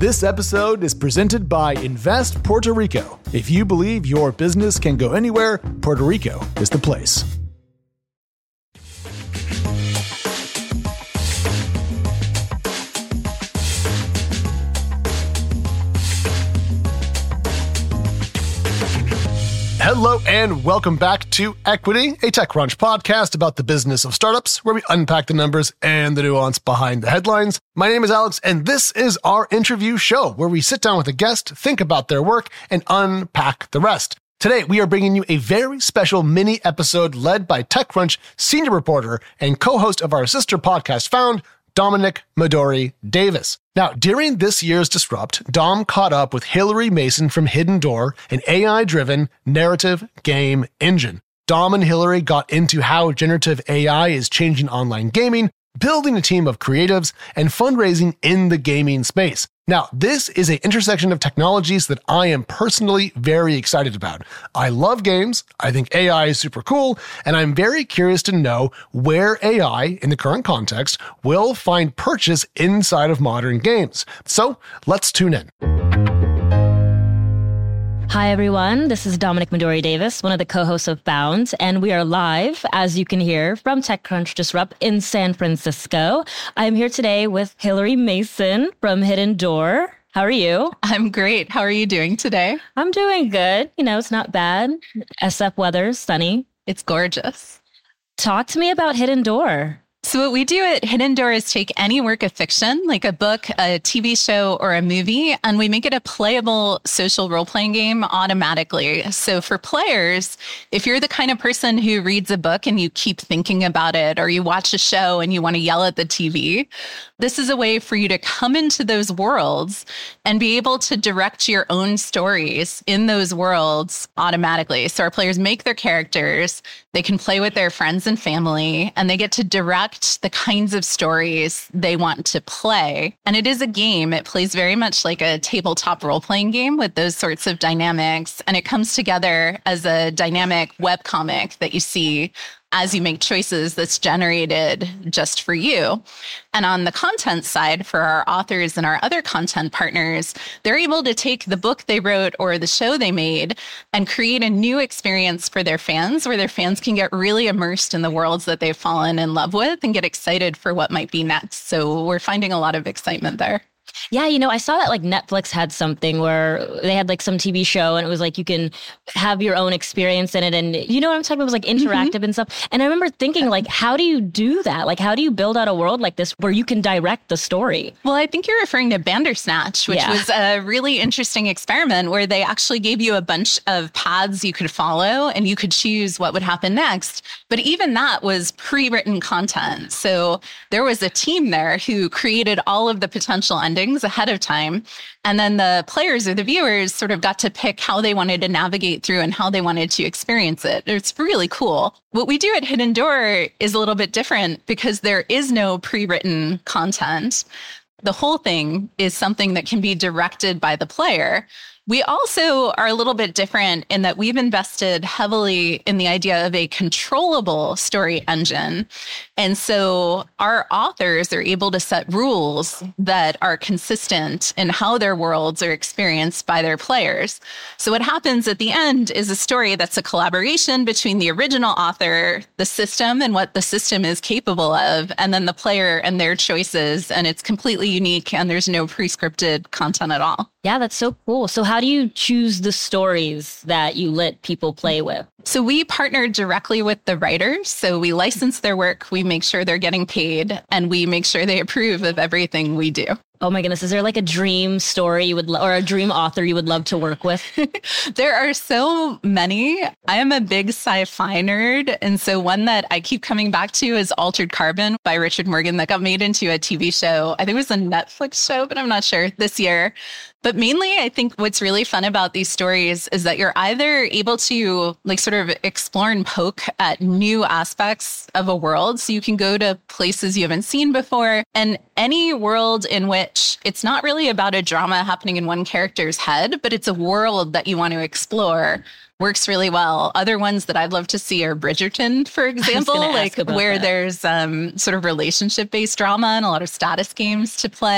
This episode is presented by Invest Puerto Rico. If you believe your business can go anywhere, Puerto Rico is the place. Hello and welcome back to Equity, a TechCrunch podcast about the business of startups, where we unpack the numbers and the nuance behind the headlines. My name is Alex, and this is our interview show, where we sit down with a guest, think about their work, and unpack the rest. Today, we are bringing you a very special mini episode led by TechCrunch senior reporter and co-host of our sister podcast, Found, Dominic Midori Davis. Now, during this year's Disrupt, Dom caught up with Hilary Mason from Hidden Door, an AI-driven narrative game engine. Dom and Hilary got into how generative AI is changing online gaming, building a team of creatives, and fundraising in the gaming space. Now, this is an intersection of technologies that I am personally very excited about. I love games, I think AI is super cool, and I'm very curious to know where AI, in the current context, will find purchase inside of modern games. So, let's tune in. Hi, everyone. This is Dominic Midori Davis, one of the co-hosts of Bound, and we are live, as you can hear, from TechCrunch Disrupt in San Francisco. I'm here today with Hilary Mason from Hidden Door. How are you? I'm great. How are you doing today? I'm doing good. You know, it's not bad. SF weather, sunny. It's gorgeous. Talk to me about Hidden Door. So what we do at Hidden Door is take any work of fiction, like a book, a TV show, or a movie, and we make it a playable social role-playing game automatically. So for players, if you're the kind of person who reads a book and you keep thinking about it, or you watch a show and you want to yell at the TV, this is a way for you to come into those worlds and be able to direct your own stories in those worlds automatically. So our players make their characters, they can play with their friends and family, and they get to direct the kinds of stories they want to play. And it is a game. It plays very much like a tabletop role-playing game with those sorts of dynamics. And it comes together as a dynamic webcomic that you see as you make choices that's generated just for you. And on the content side, for our authors and our other content partners, they're able to take the book they wrote or the show they made and create a new experience for their fans, where their fans can get really immersed in the worlds that they've fallen in love with and get excited for what might be next. So we're finding a lot of excitement there. Yeah, you know, I saw that like Netflix had something where they had like some TV show and it was like you can have your own experience in it. And you know what I'm talking about? It was like interactive and stuff. And I remember thinking like, how do you do that? Like, how do you build out a world like this where you can direct the story? Well, I think you're referring to Bandersnatch, which was a really interesting experiment where they actually gave you a bunch of paths you could follow and you could choose what would happen next. But even that was pre-written content. So there was a team there who created all of the potential endings ahead of time. And then the players or the viewers sort of got to pick how they wanted to navigate through and how they wanted to experience it. It's really cool. What we do at Hidden Door is a little bit different because there is no pre-written content. The whole thing is something that can be directed by the player. We also are a little bit different in that we've invested heavily in the idea of a controllable story engine. And so our authors are able to set rules that are consistent in how their worlds are experienced by their players. So what happens at the end is a story that's a collaboration between the original author, the system, and what the system is capable of, and then the player and their choices. And it's completely unique, and there's no pre-scripted content at all. Yeah, that's so cool. So how do you choose the stories that you let people play with? So we partner directly with the writers. So we license their work, we make sure they're getting paid, and we make sure they approve of everything we do. Oh my goodness. Is there like a dream story you would or a dream author you would love to work with? There are so many. I am a big sci-fi nerd. And so one that I keep coming back to is Altered Carbon by Richard Morgan that got made into a TV show. I think it was a Netflix show, but I'm not sure, this year. But mainly, I think what's really fun about these stories is that you're either able to like sort of explore and poke at new aspects of a world. So you can go to places you haven't seen before, and any world in which it's not really about a drama happening in one character's head, but it's a world that you want to explore, works really well. Other ones that I'd love to see are Bridgerton, for example, like where there's sort of relationship-based drama and a lot of status games to play.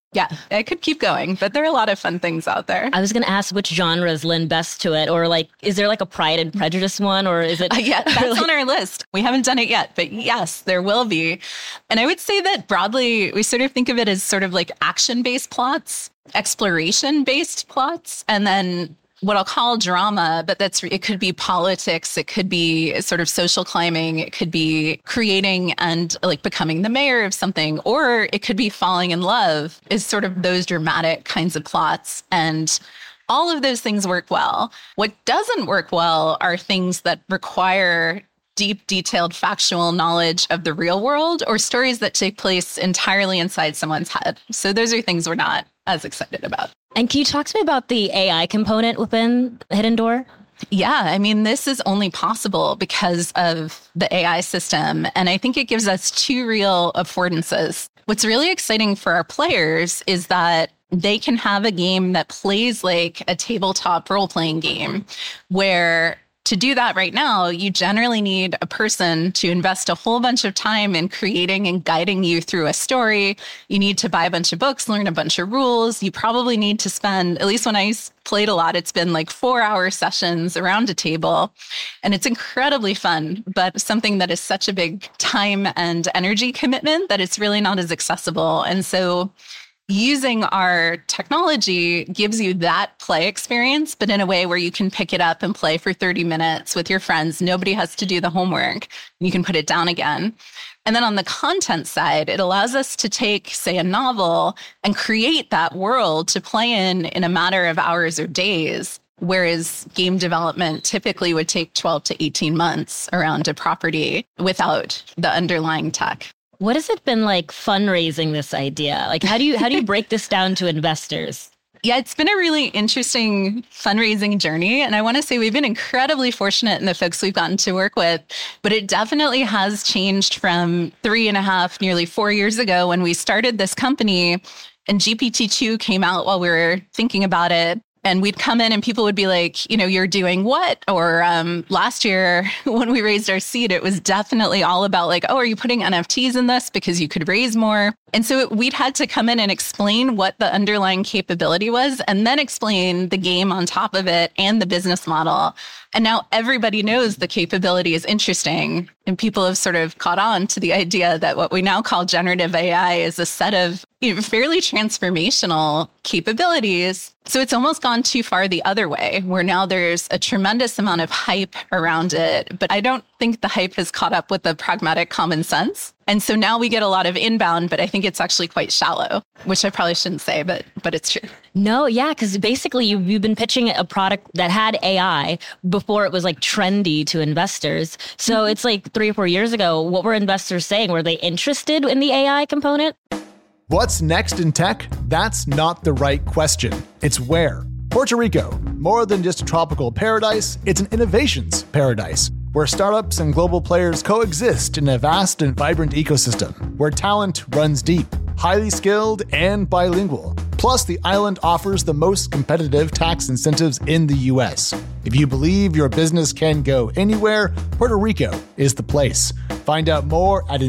Yeah, I could keep going, but there are a lot of fun things out there. I was going to ask which genres lend best to it, or like, is there like a Pride and Prejudice one, or is it? Yeah, that's on our list. We haven't done it yet, but yes, there will be. And I would say that broadly, we sort of think of it as sort of like action-based plots, exploration-based plots, and then what I'll call drama, but it could be politics, it could be sort of social climbing, it could be creating and like becoming the mayor of something, or it could be falling in love, is sort of those dramatic kinds of plots. And all of those things work well. What doesn't work well are things that require deep, detailed, factual knowledge of the real world, or stories that take place entirely inside someone's head. So those are things we're not as excited about. And can you talk to me about the AI component within Hidden Door? Yeah, I mean, this is only possible because of the AI system. And I think it gives us two real affordances. What's really exciting for our players is that they can have a game that plays like a tabletop role-playing game, where to do that right now, you generally need a person to invest a whole bunch of time in creating and guiding you through a story. You need to buy a bunch of books, learn a bunch of rules. You probably need to spend, at least when I played a lot, it's been like 4-hour sessions around a table. And it's incredibly fun, but something that is such a big time and energy commitment that it's really not as accessible. And so using our technology gives you that play experience, but in a way where you can pick it up and play for 30 minutes with your friends. Nobody has to do the homework. You can put it down again. And then on the content side, it allows us to take, say, a novel and create that world to play in a matter of hours or days, whereas game development typically would take 12 to 18 months around a property without the underlying tech. What has it been like fundraising this idea? Like, how do you break this down to investors? Yeah, it's been a really interesting fundraising journey. And I want to say we've been incredibly fortunate in the folks we've gotten to work with, but it definitely has changed from 3.5, nearly 4 years ago when we started this company and GPT-2 came out while we were thinking about it. And we'd come in and people would be like, you're doing what? Or last year when we raised our seed, it was definitely all about like, oh, are you putting NFTs in this because you could raise more? And so we'd had to come in and explain what the underlying capability was and then explain the game on top of it and the business model. And now everybody knows the capability is interesting. And people have sort of caught on to the idea that what we now call generative AI is a set of fairly transformational capabilities. So it's almost gone too far the other way, where now there's a tremendous amount of hype around it. But I don't think the hype has caught up with the pragmatic common sense. And so now we get a lot of inbound, but I think it's actually quite shallow, which I probably shouldn't say, but it's true. No, yeah, because basically you've been pitching a product that had AI before it was like trendy to investors. So it's like 3 or 4 years ago, what were investors saying? Were they interested in the AI component? What's next in tech? That's not the right question. It's where. Puerto Rico, more than just a tropical paradise, it's an innovations paradise, where startups and global players coexist in a vast and vibrant ecosystem, where talent runs deep, highly skilled, and bilingual. Plus, the island offers the most competitive tax incentives in the US. If you believe your business can go anywhere, Puerto Rico is the place. Find out more at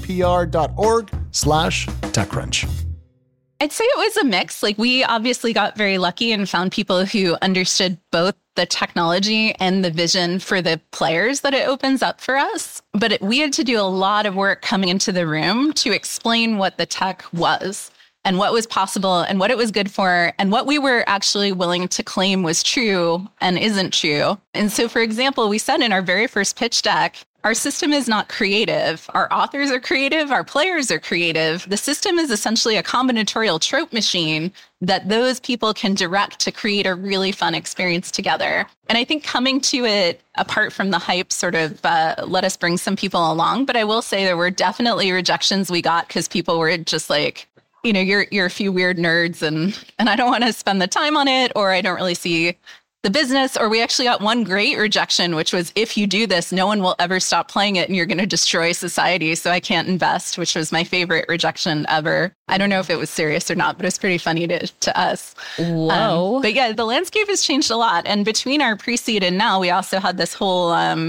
investpr.org/TechCrunch. I'd say it was a mix. Like, we obviously got very lucky and found people who understood both the technology and the vision for the players that it opens up for us. But we had to do a lot of work coming into the room to explain what the tech was and what was possible and what it was good for and what we were actually willing to claim was true and isn't true. And so, for example, we said in our very first pitch deck, our system is not creative. Our authors are creative. Our players are creative. The system is essentially a combinatorial trope machine that those people can direct to create a really fun experience together. And I think coming to it, apart from the hype, sort of let us bring some people along. But I will say there were definitely rejections we got because people were just like, you're a few weird nerds and I don't want to spend the time on it, or I don't really see the business. Or we actually got one great rejection, which was, if you do this, no one will ever stop playing it and you're going to destroy society. So I can't invest, which was my favorite rejection ever. I don't know if it was serious or not, but it was pretty funny to us. Whoa. But yeah, the landscape has changed a lot. And between our pre-seed and now, we also had this whole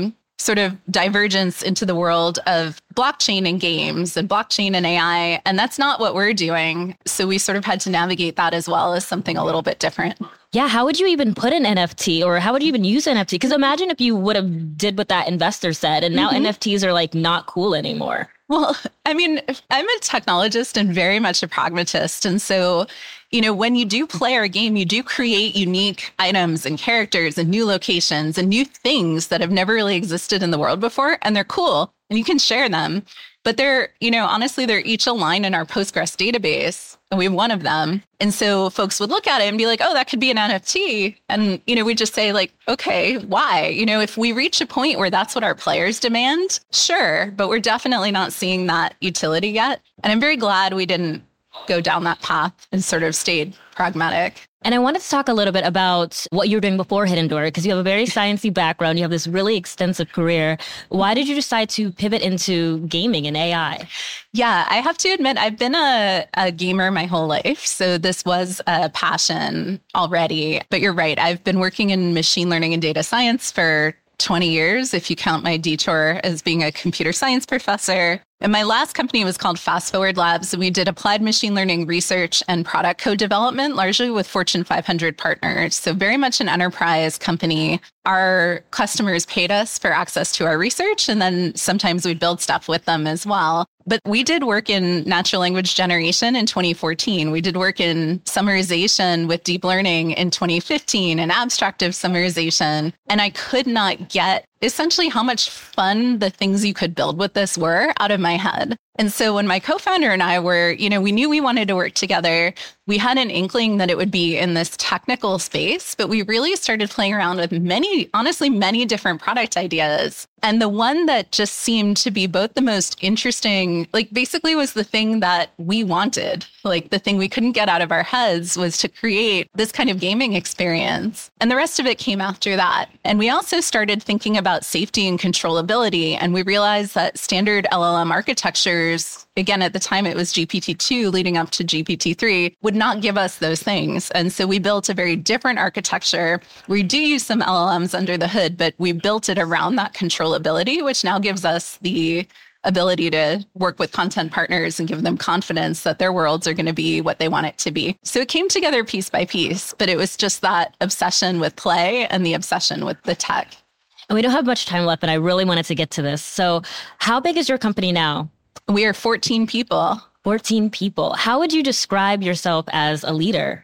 sort of divergence into the world of blockchain and games and blockchain and AI. And that's not what we're doing. So we sort of had to navigate that as well as something a little bit different. Yeah, how would you even put an NFT or how would you even use NFT? Because imagine if you would have did what that investor said and now NFTs are like not cool anymore. Well, I mean, I'm a technologist and very much a pragmatist. And so, when you do play our game, you do create unique items and characters and new locations and new things that have never really existed in the world before. And they're cool and you can share them. But they're, honestly, they're each a line in our Postgres database. And we have one of them. And so folks would look at it and be like, oh, that could be an NFT. And, we just say like, okay, why? If we reach a point where that's what our players demand, sure. But we're definitely not seeing that utility yet. And I'm very glad we didn't go down that path and sort of stayed pragmatic. And I wanted to talk a little bit about what you were doing before Hidden Door, because you have a very sciencey background. You have this really extensive career. Why did you decide to pivot into gaming and AI? Yeah, I have to admit, I've been a gamer my whole life. So this was a passion already. But you're right. I've been working in machine learning and data science for 20 years, if you count my detour as being a computer science professor. And my last company was called Fast Forward Labs. And we did applied machine learning research and product co-development, largely with Fortune 500 partners. So very much an enterprise company. Our customers paid us for access to our research. And then sometimes we'd build stuff with them as well. But we did work in natural language generation in 2014. We did work in summarization with deep learning in 2015 and abstractive summarization. And I could not get essentially how much fun the things you could build with this were out of my head. And so when my co-founder and I were, we knew we wanted to work together. We had an inkling that it would be in this technical space, but we really started playing around with many different product ideas. And the one that just seemed to be both the most interesting, basically was the thing that we wanted. The thing we couldn't get out of our heads was to create this kind of gaming experience. And the rest of it came after that. And we also started thinking about safety and controllability. And we realized that standard LLM architectures, again, at the time it was GPT-2 leading up to GPT-3, would not give us those things. And so we built a very different architecture. We do use some LLMs under the hood, but we built it around that controllability, which now gives us the ability to work with content partners and give them confidence that their worlds are going to be what they want it to be. So it came together piece by piece, but it was just that obsession with play and the obsession with the tech. And we don't have much time left, but I really wanted to get to this. So how big is your company now? We are 14 people. 14 people. How would you describe yourself as a leader?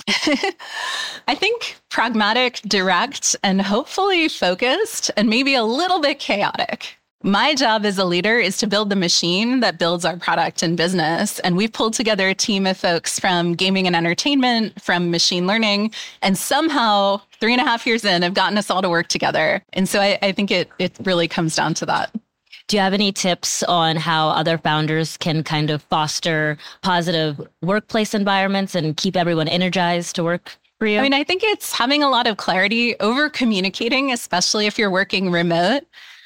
I think pragmatic, direct, and hopefully focused, and maybe a little bit chaotic. My job as a leader is to build the machine that builds our product and business. And we've pulled together a team of folks from gaming and entertainment, from machine learning, and somehow 3.5 years in have gotten us all to work together. And so I think it really comes down to that. Do you have any tips on how other founders can kind of foster positive workplace environments and keep everyone energized to work for you? I mean, I think it's having a lot of clarity, over communicating, especially if you're working remote,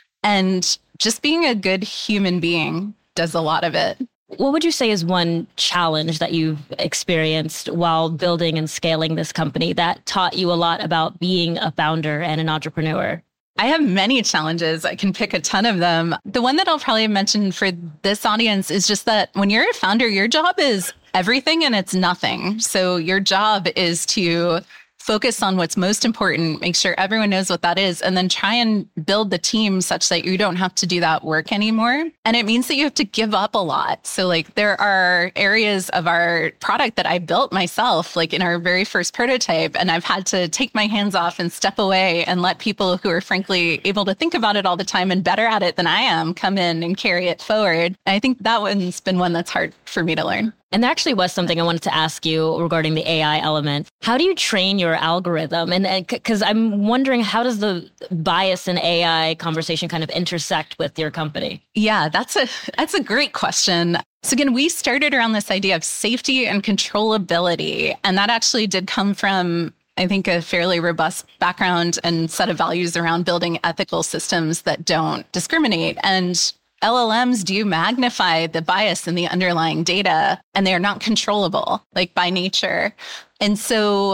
and just being a good human being does a lot of it. What would you say is one challenge that you've experienced while building and scaling this company that taught you a lot about being a founder and an entrepreneur? I have many challenges. I can pick a ton of them. The one that I'll probably mention for this audience is just that when you're a founder, your job is everything and it's nothing. So your job is to focus on what's most important, make sure everyone knows what that is, and then try and build the team such that you don't have to do that work anymore. And it means that you have to give up a lot. So there are areas of our product that I built myself, in our very first prototype, and I've had to take my hands off and step away and let people who are frankly able to think about it all the time and better at it than I am come in and carry it forward. And I think that one's been one that's hard for me to learn. And there actually was something I wanted to ask you regarding the AI element. How do you train your algorithm? And because I'm wondering, how does the bias in AI conversation kind of intersect with your company? Yeah, that's a great question. So again, we started around this idea of safety and controllability. And that actually did come from, I think, a fairly robust background and set of values around building ethical systems that don't discriminate. And LLMs do magnify the bias in the underlying data, and they are not controllable, by nature. And so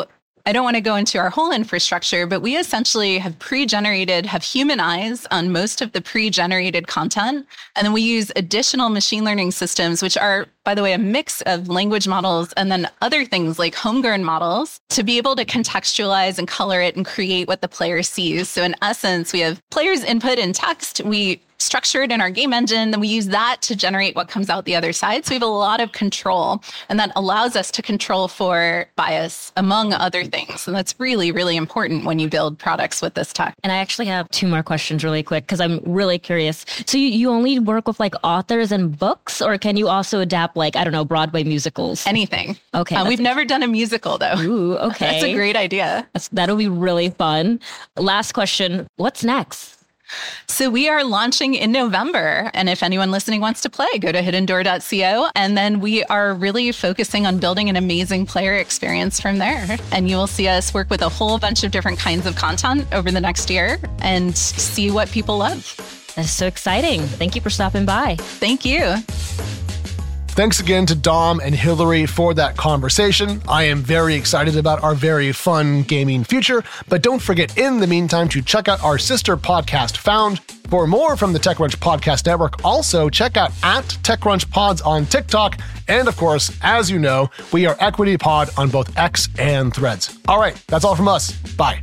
I don't want to go into our whole infrastructure, but we essentially have human eyes on most of the pre-generated content. And then we use additional machine learning systems, which are, by the way, a mix of language models and then other things like homegrown models to be able to contextualize and color it and create what the player sees. So in essence, we have players' input in text. We structure it in our game engine, then we use that to generate what comes out the other side. So we have a lot of control, and that allows us to control for bias, among other things. And that's really, really important when you build products with this tech. And I actually have 2 more questions really quick because I'm really curious. So you only work with like authors and books, or can you also adapt like, I don't know, Broadway musicals? Anything. Okay. We've never done a musical though. Ooh, okay. That's a great idea. That'll be really fun. Last question. What's next? So we are launching in November. And if anyone listening wants to play, go to hiddendoor.co. And then we are really focusing on building an amazing player experience from there. And you will see us work with a whole bunch of different kinds of content over the next year and see what people love. That's so exciting. Thank you for stopping by. Thank you. Thanks again to Dom and Hillary for that conversation. I am very excited about our very fun gaming future, but don't forget in the meantime to check out our sister podcast, Found. For more from the TechCrunch Podcast Network, also check out @TechCrunchPods on TikTok. And of course, as you know, we are Equity Pod on both X and Threads. All right, that's all from us. Bye.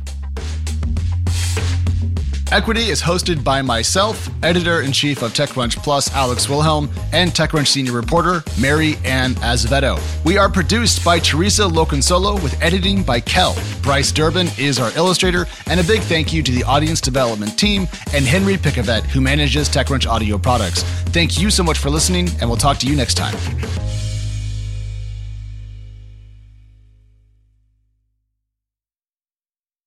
Equity is hosted by myself, Editor-in-Chief of TechCrunch Plus, Alex Wilhelm, and TechCrunch Senior Reporter, Mary Ann Azevedo. We are produced by Teresa Loconsolo with editing by Kel. Bryce Durbin is our illustrator, and a big thank you to the audience development team and Henry Picavet, who manages TechCrunch audio products. Thank you so much for listening, and we'll talk to you next time.